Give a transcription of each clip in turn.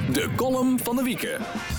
De column van de week.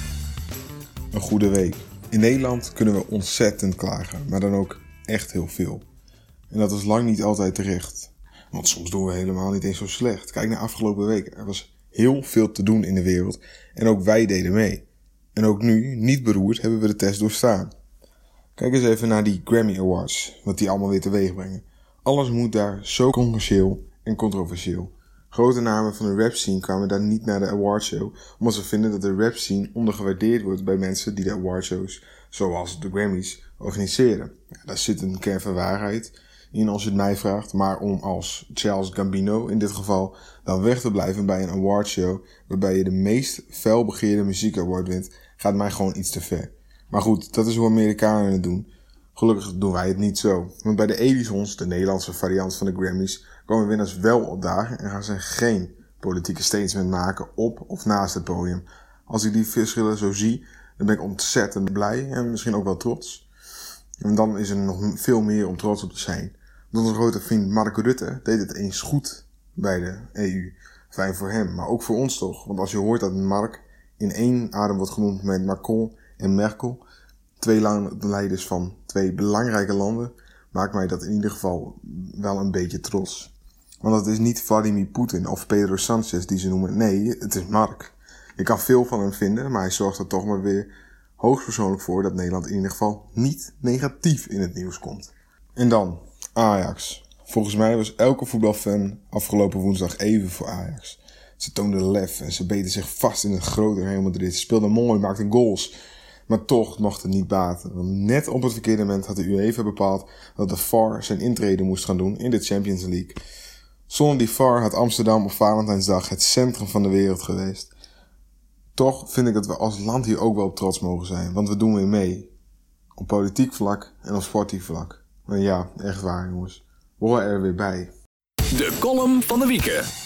Een goede week. In Nederland kunnen we ontzettend klagen, maar dan ook echt heel veel. En dat is lang niet altijd terecht. Want soms doen we helemaal niet eens zo slecht. Kijk naar afgelopen week. Er was heel veel te doen in de wereld en ook wij deden mee. En ook nu, niet beroerd, hebben we de test doorstaan. Kijk eens even naar die Grammy Awards, wat die allemaal weer teweeg brengen. Alles moet daar zo commercieel en controversieel. Grote namen van de rap scene kwamen daar niet naar de awardshow, omdat ze vinden dat de rap scene ondergewaardeerd wordt bij mensen die de awardshows, zoals de Grammys, organiseren. Ja, daar zit een kern van waarheid in als je het mij vraagt, maar om als Charles Gambino in dit geval dan weg te blijven bij een awardshow waarbij je de meest felbegeerde muziekaward wint, gaat mij gewoon iets te ver. Maar goed, dat is hoe Amerikanen het doen. Gelukkig doen wij het niet zo. Want bij de Edisons, de Nederlandse variant van de Grammys, komen winnaars wel opdagen en gaan ze geen politieke statement maken op of naast het podium. Als ik die verschillen zo zie, dan ben ik ontzettend blij en misschien ook wel trots. En dan is er nog veel meer om trots op te zijn. Want onze grote vriend Mark Rutte deed het eens goed bij de EU. Fijn voor hem, maar ook voor ons toch. Want als je hoort dat Mark in één adem wordt genoemd met Macron en Merkel, twee leiders van twee belangrijke landen, maakt mij dat in ieder geval wel een beetje trots. Want het is niet Vladimir Poetin of Pedro Sanchez die ze noemen. Nee, het is Mark. Je kan veel van hem vinden, maar hij zorgt er toch maar weer hoogstpersoonlijk voor dat Nederland in ieder geval niet negatief in het nieuws komt. En dan Ajax. Volgens mij was elke voetbalfan afgelopen woensdag even voor Ajax. Ze toonden lef en ze beten zich vast in het grote Real Madrid. Ze speelden mooi, maakten goals. Maar toch mocht het niet baten. Want net op het verkeerde moment had de UEFA bepaald dat de VAR zijn intrede moest gaan doen in de Champions League. Zonder die VAR had Amsterdam op Valentijnsdag het centrum van de wereld geweest. Toch vind ik dat we als land hier ook wel op trots mogen zijn. Want we doen weer mee. Op politiek vlak en op sportief vlak. Maar ja, echt waar jongens. We horen er weer bij. De column van de week.